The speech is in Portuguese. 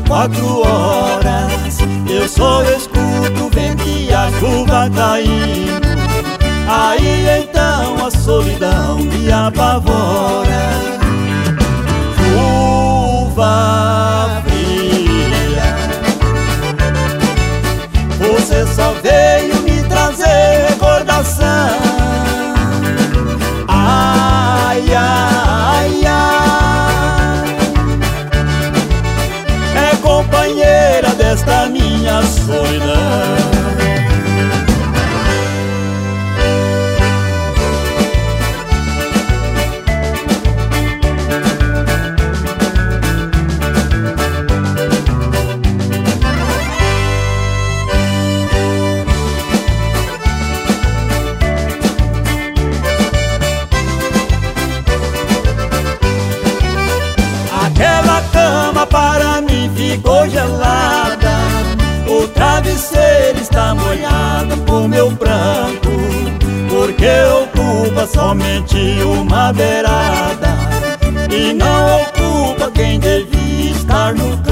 24 horas. Eu só escuto o vento e a chuva caindo. Aí então a solidão me apavora. Chuva fria, você só veio me trazer recordação. Ai, ai, ai, é companheira desta minha solidão. Aquela cama para mim ficou gelada, o travesseiro está molhado por meu pranto, porque ocupa somente uma beirada e não ocupa quem devia estar no